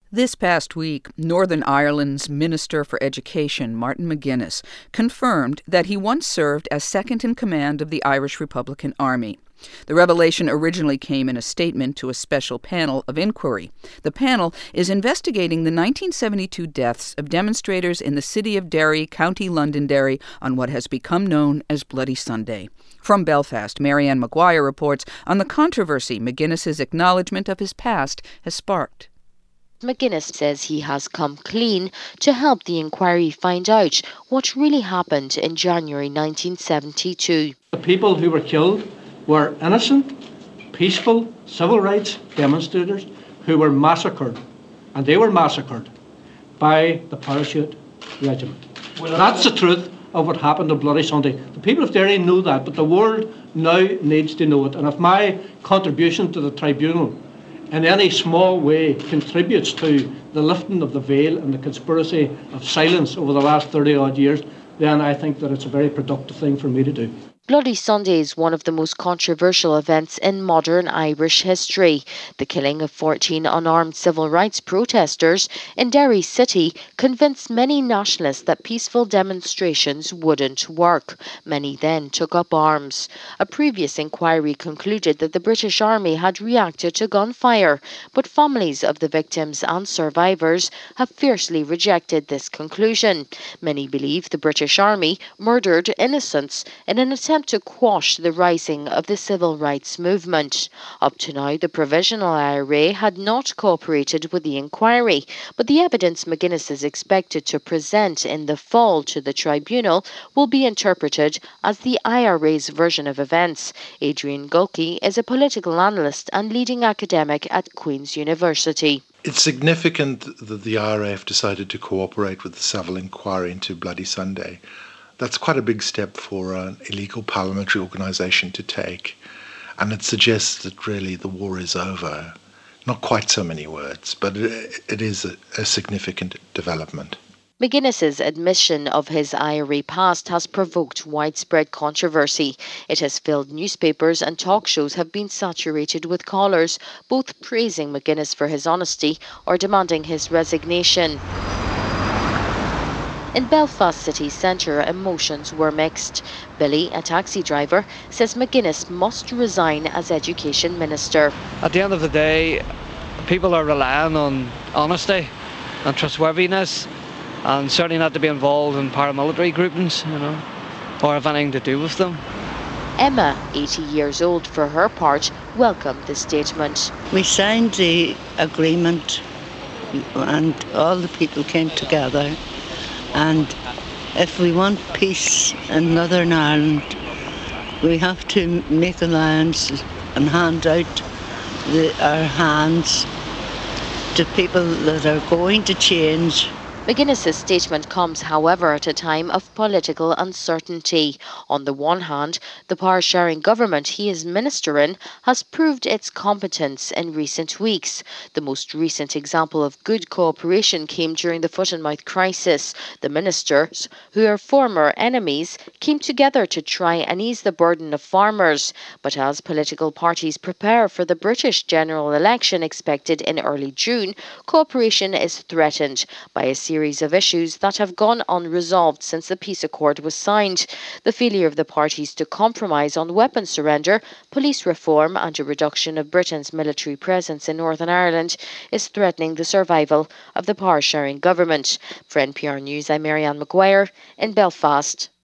This past week, Northern Ireland's Minister for Education, Martin McGuinness, confirmed that he once served as second in command of the Irish Republican Army. The revelation originally came in a statement to a special panel of inquiry. The panel is investigating the 1972 deaths of demonstrators in the city of Derry, County Londonderry, on what has become known as Bloody Sunday. From Belfast, Marianne Maguire reports on the controversy McGuinness's acknowledgement of his past has sparked. McGuinness says he has come clean to help the inquiry find out what really happened in January 1972. The people who were killed were innocent, peaceful, civil rights demonstrators who were massacred, and they were massacred by the Parachute Regiment. That's the truth of what happened on Bloody Sunday. The people of Derry know that, but the world now needs to know it. And if my contribution to the tribunal in any small way contributes to the lifting of the veil and the conspiracy of silence over the last 30-odd years, then I think that it's a very productive thing for me to do. Bloody Sunday is one of the most controversial events in modern Irish history. The killing of 14 unarmed civil rights protesters in Derry City convinced many nationalists that peaceful demonstrations wouldn't work. Many then took up arms. A previous inquiry concluded that the British Army had reacted to gunfire, but families of the victims and survivors have fiercely rejected this conclusion. Many believe the British Army murdered innocents in an attempt to quash the rising of the civil rights movement. Up to now, the Provisional IRA had not cooperated with the inquiry, but the evidence McGuinness is expected to present in the fall to the tribunal will be interpreted as the IRA's version of events. Adrian Gulkey is a political analyst and leading academic at Queen's University. It's significant that the IRA have decided to cooperate with the Savile inquiry into Bloody Sunday. That's quite a big step for an illegal parliamentary organisation to take. And it suggests that really the war is over. Not quite so many words, but it is a significant development. McGuinness's admission of his IRA past has provoked widespread controversy. It has filled newspapers and talk shows have been saturated with callers, both praising McGuinness for his honesty or demanding his resignation. In Belfast city centre, emotions were mixed. Billy, a taxi driver, says McGuinness must resign as Education Minister. At the end of the day, people are relying on honesty and trustworthiness, and certainly not to be involved in paramilitary groupings, or have anything to do with them. Emma, 80 years old, for her part, welcomed the statement. We signed the agreement and all the people came together. And if we want peace in Northern Ireland, we have to make alliances and hand out our hands to people that are going to change. McGuinness's statement comes, however, at a time of political uncertainty. On the one hand, the power-sharing government he is minister in has proved its competence in recent weeks. The most recent example of good cooperation came during the foot-and-mouth crisis. The ministers, who are former enemies, came together to try and ease the burden of farmers. But as political parties prepare for the British general election expected in early June, cooperation is threatened by a series of issues that have gone unresolved since the peace accord was signed. The failure of the parties to compromise on weapons surrender, police reform and a reduction of Britain's military presence in Northern Ireland is threatening the survival of the power-sharing government. For NPR News, I'm Marianne Maguire in Belfast.